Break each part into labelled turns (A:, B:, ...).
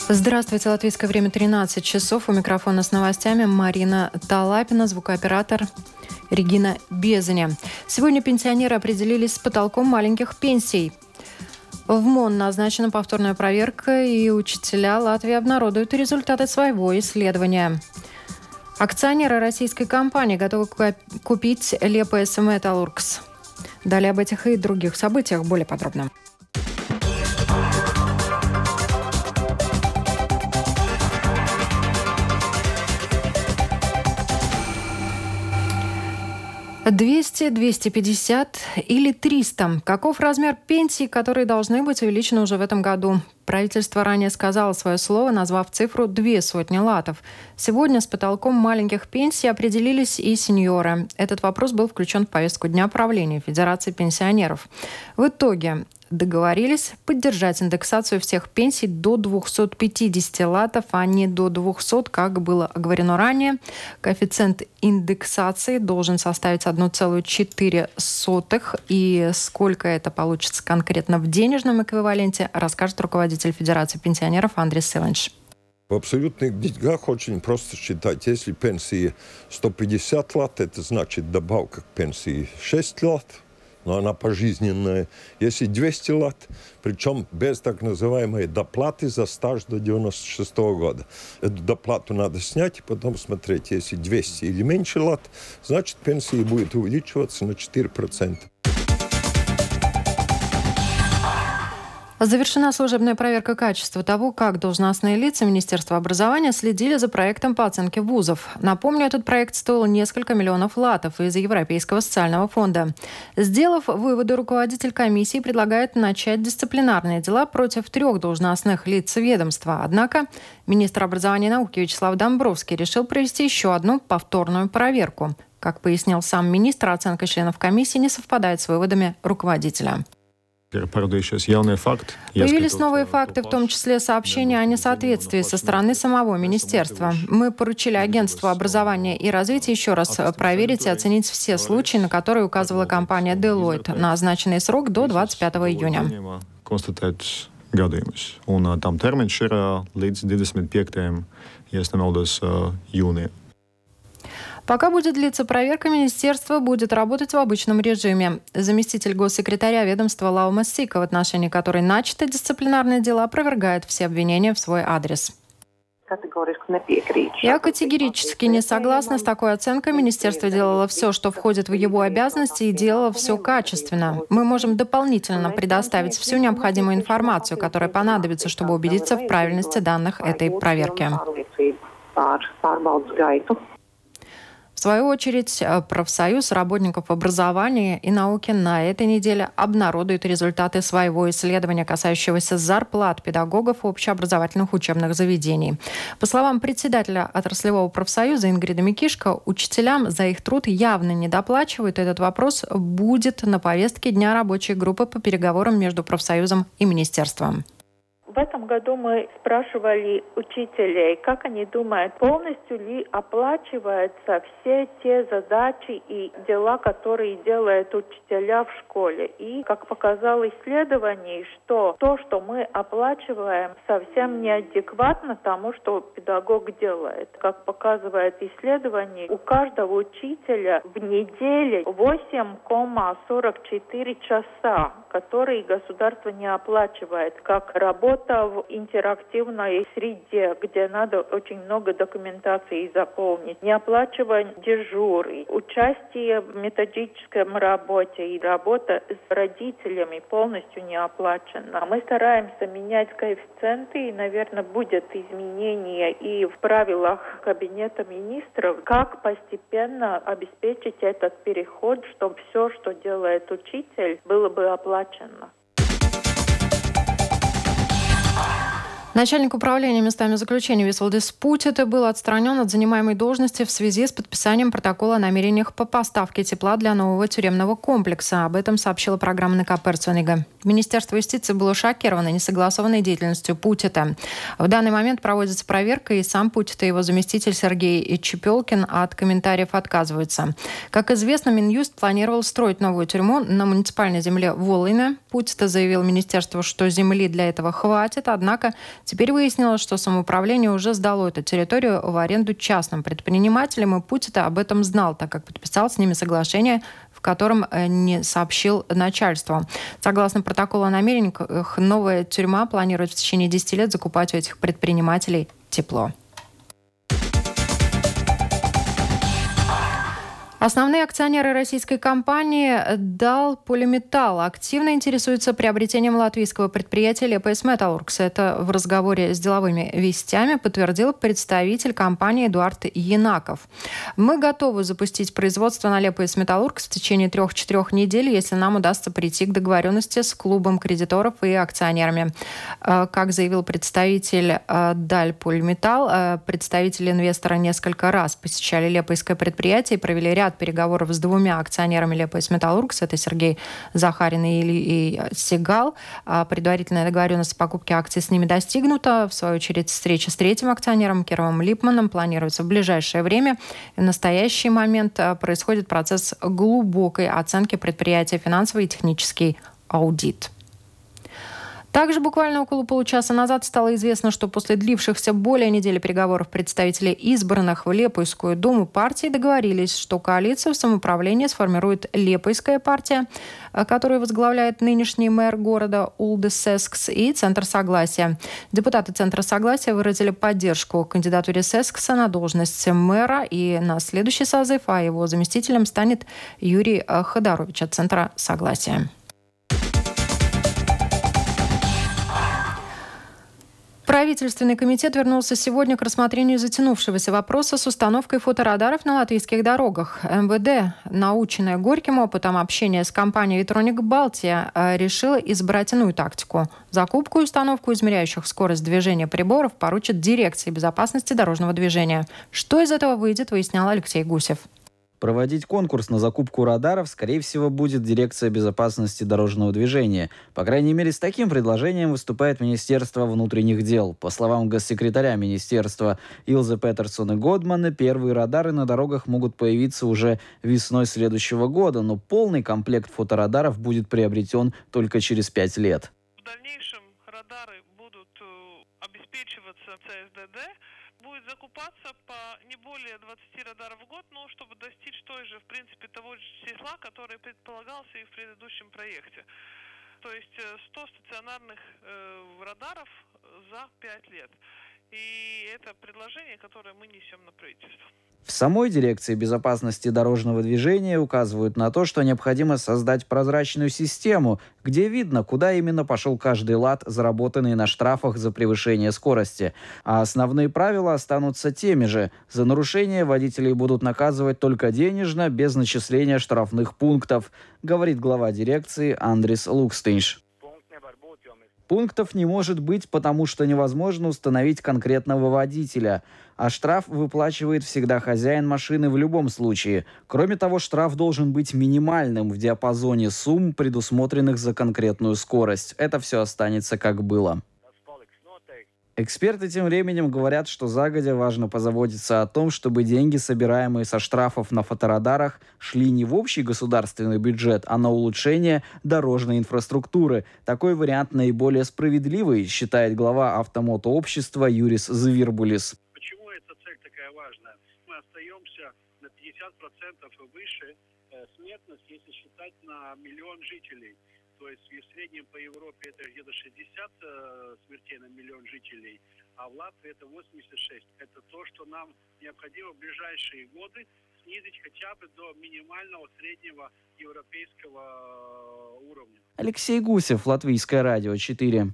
A: Здравствуйте, латвийское время 13 часов. У микрофона с новостями Марина Талапина, звукооператор Регина Безаня. Сегодня пенсионеры определились с потолком маленьких пенсий. В МОН назначена повторная проверка, и учителя Латвии обнародуют результаты своего исследования. Акционеры российской компании готовы купить Liepājas Metallurgs. Далее об этих и других событиях более подробно. $200, $250 или $300. Каков размер пенсий, которые должны быть увеличены уже в этом году? Правительство ранее сказало свое слово, назвав цифру 200 латов. Сегодня с потолком маленьких пенсий определились и сеньоры. Этот вопрос был включен в повестку дня правления Федерации пенсионеров. В итоге договорились поддержать индексацию всех пенсий до 250 латов, а не до 200, как было оговорено ранее. Коэффициент индексации должен составить 1,4. И сколько это получится конкретно в денежном эквиваленте, расскажет руководитель Федерации пенсионеров Андрис Силанч.
B: В абсолютных деньгах очень просто считать. Если пенсии 150 лат, это значит добавка к пенсии 6 лат. Но она пожизненная. Если 200 лат, причем без так называемой доплаты за стаж до 96 года. Эту доплату надо снять и потом смотреть. Если 200 или меньше лат, значит пенсия будет увеличиваться на 4%.
A: Завершена служебная проверка качества того, как должностные лица Министерства образования следили за проектом по оценке вузов. Напомню, этот проект стоил несколько миллионов латов из Европейского социального фонда. Сделав выводы, руководитель комиссии предлагает начать дисциплинарные дела против 3 должностных лиц ведомства. Однако министр образования и науки Вячеслав Домбровский решил провести еще одну повторную проверку. Как пояснил сам министр, оценка членов комиссии не совпадает с выводами руководителя. Появились новые факты, в том числе сообщения о несоответствии со стороны самого министерства. Мы поручили агентству образования и развития еще раз проверить и оценить все случаи, на которые указывала компания Deloitte, на означенный срок до 25 июня.
C: Tam termiņš ir līdz 25. ja es nemaldos, jūnija.
A: Пока будет длиться проверка, министерство будет работать в обычном режиме. Заместитель госсекретаря ведомства Лаума Сика, в отношении которой начаты дисциплинарные дела, опровергает все обвинения в свой адрес. Я категорически не согласна с такой оценкой. Министерство делало все, что входит в его обязанности, и делало все качественно. Мы можем дополнительно предоставить всю необходимую информацию, которая понадобится, чтобы убедиться в правильности данных этой проверки. В свою очередь, профсоюз работников образования и науки на этой неделе обнародует результаты своего исследования, касающегося зарплат педагогов общеобразовательных учебных заведений. По словам председателя отраслевого профсоюза Ингриды Микишко, учителям за их труд явно недоплачивают. Этот вопрос будет на повестке дня рабочей группы по переговорам между профсоюзом и министерством.
D: В этом году мы спрашивали учителей, как они думают, полностью ли оплачиваются все те задачи и дела, которые делают учителя в школе. И, как показало исследование, что то, что мы оплачиваем, совсем неадекватно тому, что педагог делает. Как показывает исследование, у каждого учителя в неделю 8,44 часа, которые государство не оплачивает, как работа в интерактивной среде, где надо очень много документации заполнить, неоплачивание дежуры, участие в методическом работе и работа с родителями полностью не оплачена. Мы стараемся менять коэффициенты, и, наверное, будет изменение и в правилах Кабинета министров, как постепенно обеспечить этот переход, чтобы все, что делает учитель, было бы оплачено.
A: Начальник управления местами заключения Висвалдис Путита был отстранен от занимаемой должности в связи с подписанием протокола о намерениях по поставке тепла для нового тюремного комплекса. Об этом сообщила программа НК Персонига. Министерство юстиции было шокировано несогласованной деятельностью Путита. В данный момент проводится проверка, и сам Путит и его заместитель Сергей Чепелкин от комментариев отказываются. Как известно, Минюст планировал строить новую тюрьму на муниципальной земле Волыне. Путита заявил министерству, что земли для этого хватит, однако Теперь выяснилось, что самоуправление уже сдало эту территорию в аренду частным предпринимателям, и Путин об этом знал, так как подписал с ними соглашение, в котором не сообщил начальству. Согласно протоколу о намерениях, новая тюрьма планирует в течение 10 лет закупать у этих предпринимателей тепло. Основные акционеры российской компании «Дал Полиметалл» активно интересуются приобретением латвийского предприятия «Лепойс Металлургс». Это в разговоре с деловыми вестями подтвердил представитель компании Эдуард Янаков. «Мы готовы запустить производство на «Лепойс Металлургс» в течение 3-4 недель, если нам удастся прийти к договоренности с клубом кредиторов и акционерами». Как заявил представитель «Дал Полиметалл», представители инвестора несколько раз посещали Лепойское предприятие и провели ряд переговоров с 2 акционерами «Лепойс Металлургс». Это Сергей Захарин и Сигал. Предварительная договоренность о покупке акций с ними достигнута. В свою очередь, встреча с 3-м акционером Кировым Липманом планируется в ближайшее время. В настоящий момент происходит процесс глубокой оценки предприятия, финансовый и технический аудит. Также буквально около получаса назад стало известно, что после длившихся более недели переговоров представители избранных в Лепойскую думу партий договорились, что коалицию самоуправления сформирует Лепойская партия, которую возглавляет нынешний мэр города Улдис Сескс, и Центр Согласия. Депутаты Центра Согласия выразили поддержку кандидатуре Сескса на должность мэра, и на следующий созыв, а его заместителем станет Юрий Ходорович от Центра Согласия. Правительственный комитет вернулся сегодня к рассмотрению затянувшегося вопроса с установкой фоторадаров на латвийских дорогах. МВД, наученная горьким опытом общения с компанией «Витроник Балтия», решила избрать иную тактику. Закупку и установку измеряющих скорость движения приборов поручат Дирекции безопасности дорожного движения. Что из этого выйдет, выяснял Алексей Гусев.
E: Проводить конкурс на закупку радаров, скорее всего, будет Дирекция безопасности дорожного движения. По крайней мере, с таким предложением выступает Министерство внутренних дел. По словам госсекретаря Министерства Илзы Петерсона Годмана, первые радары на дорогах могут появиться уже весной следующего года, но полный комплект фоторадаров будет приобретен только через 5 лет.
F: В дальнейшем радары будут обеспечиваться ЦСДД. Будет закупаться по не более 20 радаров в год, чтобы достичь той же, в принципе, того же числа, который предполагался и в предыдущем проекте. То есть 100 стационарных радаров за 5 лет. И это предложение, которое мы несем на правительство.
E: В самой Дирекции безопасности дорожного движения указывают на то, что необходимо создать прозрачную систему, где видно, куда именно пошел каждый лат, заработанный на штрафах за превышение скорости. А основные правила останутся теми же. За нарушение водителей будут наказывать только денежно, без начисления штрафных пунктов, говорит глава дирекции Андрис Лукстинш. Пунктов не может быть, потому что невозможно установить конкретного водителя. А штраф выплачивает всегда хозяин машины в любом случае. Кроме того, штраф должен быть минимальным в диапазоне сумм, предусмотренных за конкретную скорость. Это все останется как было. Эксперты тем временем говорят, что загодя важно позаботиться о том, чтобы деньги, собираемые со штрафов на фоторадарах, шли не в общий государственный бюджет, а на улучшение дорожной инфраструктуры. Такой вариант наиболее справедливый, считает глава автомотообщества Юрис Звирбулис.
G: Почему эта цель такая важная? Мы остаемся на 50% выше смертность, если считать на 1 миллион жителей. То есть в среднем по Европе это где-то 60 смертей на 1 миллион жителей, а в Латвии это 86. Это то, что нам необходимо в ближайшие годы снизить хотя бы до минимального среднего европейского уровня.
E: Алексей Гусев, Латвийское радио 4.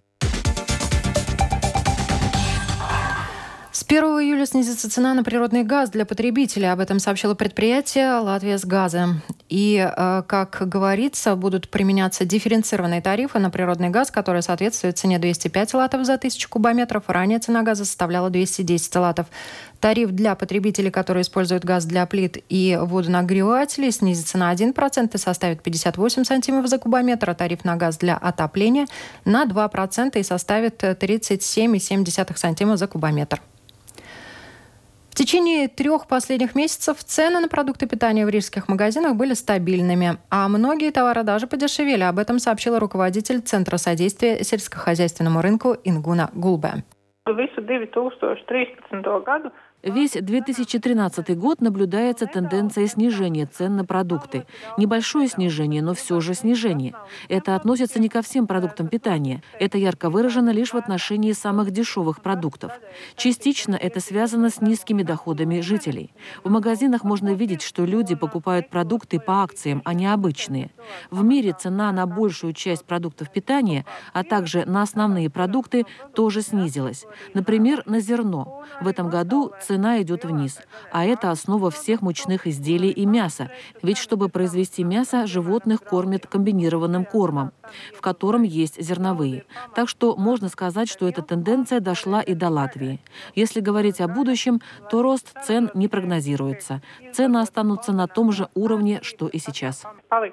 A: С 1 июля снизится цена на природный газ для потребителей. Об этом сообщило предприятие «Латвиясгаза». И, как говорится, будут применяться дифференцированные тарифы на природный газ, который соответствует цене 205 латов за 1000 кубометров. Ранее цена газа составляла 210 латов. Тариф для потребителей, которые используют газ для плит и водонагревателей, снизится на 1% и составит 58 сантимов за кубометр, а тариф на газ для отопления на 2% и составит 37,7 сантима за кубометр. В течение 3 последних месяцев цены на продукты питания в рижских магазинах были стабильными, а многие товары даже подешевели. Об этом сообщила руководитель Центра содействия сельскохозяйственному рынку Ингуна Гулбе.
H: Весь 2013 год наблюдается тенденция снижения цен на продукты. Небольшое снижение, но все же снижение. Это относится не ко всем продуктам питания. Это ярко выражено лишь в отношении самых дешевых продуктов. Частично это связано с низкими доходами жителей. В магазинах можно видеть, что люди покупают продукты по акциям, а не обычные. В мире цена на большую часть продуктов питания, а также на основные продукты, тоже снизилась. Например, на зерно. В этом году цена идет вниз. А это основа всех мучных изделий и мяса. Ведь чтобы произвести мясо, животных кормят комбинированным кормом, в котором есть зерновые. Так что можно сказать, что эта тенденция дошла и до Латвии. Если говорить о будущем, то рост цен не прогнозируется. Цены останутся на том же уровне, что и сейчас.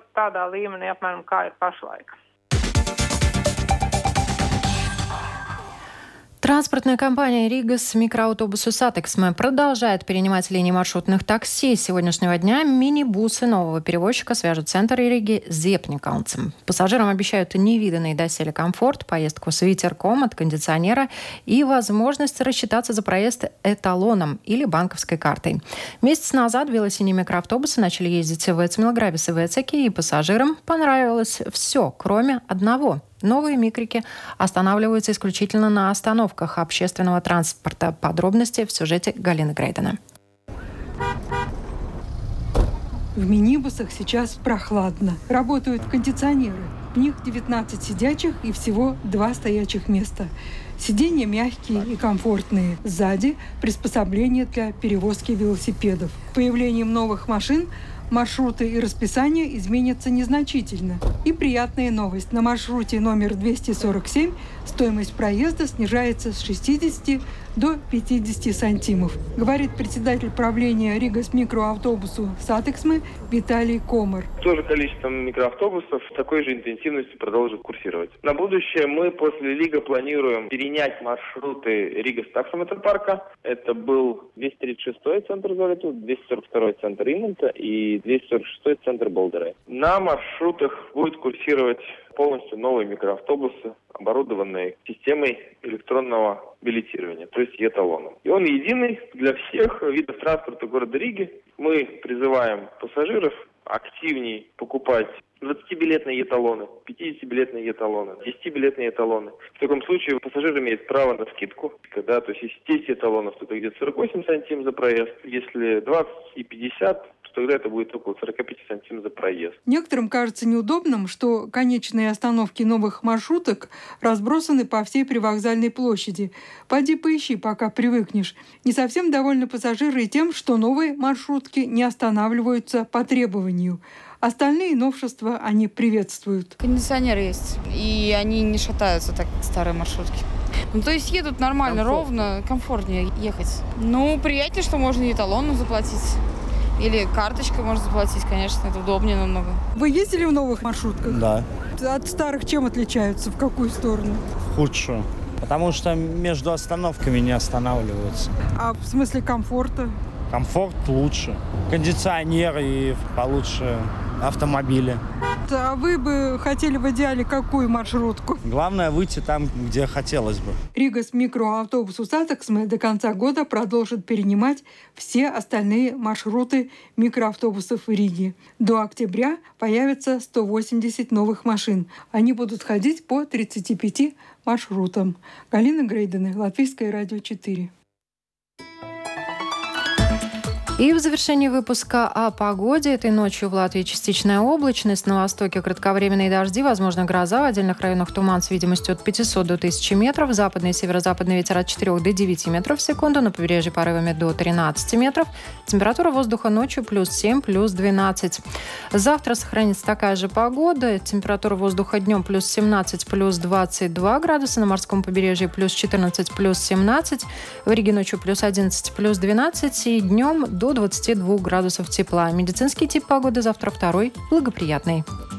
A: Транспортная компания «Ригас микроавтобусу Сатексме» продолжает перенимать линии маршрутных такси. С сегодняшнего дня мини-бусы нового перевозчика свяжут центр Риги с Зепникалнцем. Пассажирам обещают невиданный доселе комфорт, поездку с ветерком от кондиционера и возможность рассчитаться за проезд эталоном или банковской картой. Месяц назад велосипедные микроавтобусы начали ездить в Эцмилграбис и Вецеке, и пассажирам понравилось все, кроме одного. Новые микрики останавливаются исключительно на остановках общественного транспорта. Подробности в сюжете Галины Грейдена.
I: В минибусах сейчас прохладно. Работают кондиционеры. В них 19 сидячих и всего 2 стоячих места. Сиденья мягкие и комфортные. Сзади приспособления для перевозки велосипедов. Появлением новых машин маршруты и расписание изменятся незначительно. И приятная новость. На маршруте номер 247 стоимость проезда снижается с 60 до 50 сантимов, говорит председатель правления Ригас микроавтобусу Сатексме Виталий Комар.
J: Тоже количеством микроавтобусов такой же интенсивностью продолжит курсировать. На будущее мы после Лига планируем перенять маршруты Ригас таксометропарка. Это был 236-й центр Золоту, 242-й центр Иманта и 246-й центр Болдера. На маршрутах будет курсировать полностью новые микроавтобусы, оборудованные системой электронного билетирования, то есть эталоном. И он единый для всех видов транспорта города Риги. Мы призываем пассажиров активнее покупать 20-билетные эталоны, 50-билетные эталоны, 10-билетные эталоны. В таком случае пассажир имеет право на скидку. Когда, то есть если 10 эталонов, то это где-то 48 сантим за проезд. Если 20 и 50, тогда это будет около 45 сантим за проезд.
I: Некоторым кажется неудобным, что конечные остановки новых маршруток разбросаны по всей привокзальной площади. Пойди поищи, пока привыкнешь. Не совсем довольны пассажиры и тем, что новые маршрутки не останавливаются по требованию. Остальные новшества они приветствуют.
K: Кондиционер есть, и они не шатаются так, как старые маршрутки. Ну, то есть едут нормально, ровно, комфортнее ехать. Ну, приятнее, что можно и талоном заплатить. Или карточкой можно заплатить, конечно, это удобнее намного.
I: Вы ездили в новых маршрутках?
L: Да.
I: От старых чем отличаются? В какую сторону?
L: В худшую. Потому что между остановками не останавливаются.
I: А в смысле комфорта?
L: Комфорт лучше. Кондиционер и получше автомобили.
I: А вы бы хотели в идеале какую маршрутку?
L: Главное выйти там, где хотелось бы.
I: Ригас микроавтобусу Сатексме до конца года продолжит перенимать все остальные маршруты микроавтобусов в Риге. До октября появится 180 новых машин. Они будут ходить по 35 маршрутам. Галина Грейдена, Латвийское радио 4.
A: И в завершении выпуска о погоде. Этой ночью в Латвии частичная облачность. На востоке кратковременные дожди, возможно, гроза. В отдельных районах туман с видимостью от 500 до 1000 метров. Западный и северо-западный ветер от 4 до 9 метров в секунду. На побережье порывами до 13 метров. Температура воздуха ночью плюс 7, плюс 12. Завтра сохранится такая же погода. Температура воздуха днем плюс 17, плюс 22 градуса. На морском побережье плюс 14, плюс 17. В Риге ночью плюс 11, плюс 12. И днем до 22 градусов тепла. Медицинский тип погоды завтра второй, благоприятный.